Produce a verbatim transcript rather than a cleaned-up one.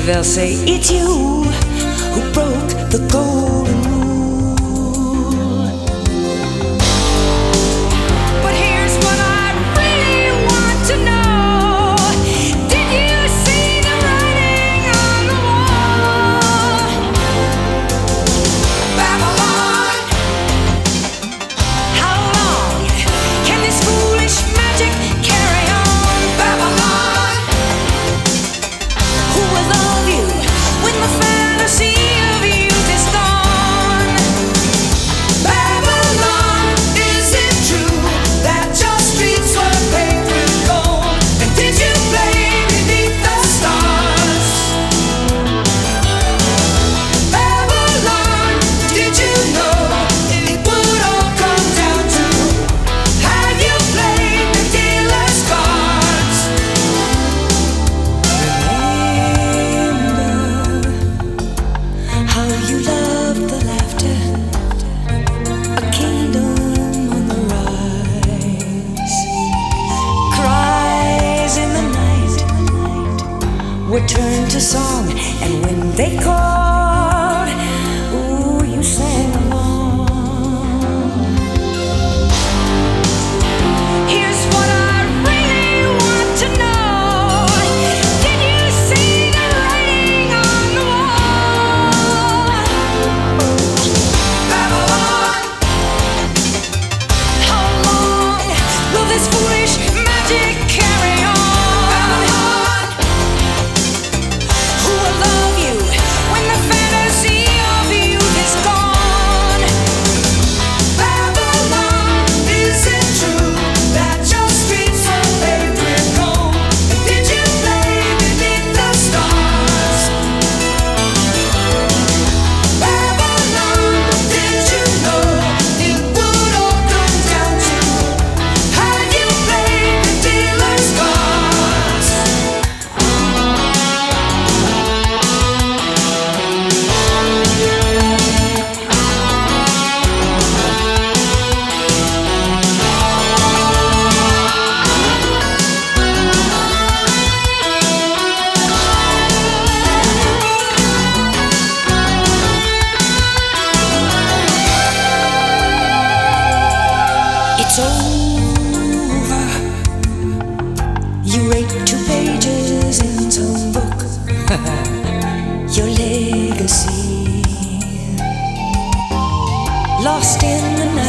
They'll say it's you who broke the golden rule. But here's what I really want to know. Did you see the writing on the wall? Babylon, how long can this foolish magic carry on? Babylon, who will love you when the fantasy of youth is gone? Babylon, is it true that your streets were paved with gold? And did you play beneath the stars? Babylon, did you know it would all come down to had you played the dealer's cards? Remember how you loved the laughter, a kingdom on the rise. Cries in the night were turned to song, and when they called, ooh, you sang along. Here's what I really want to know. Did you see the writing on the wall? Babylon, how long will this foolish magic carry on? Babylon, who will love you when the fantasy of youth is gone? Babylon, is it true that your streets are paved with gold? And did you play beneath the stars? Babylon, did you know it would all come down to had you played the dealer's cards? It's over. You write two pages in some book. Your legacy lost in the night.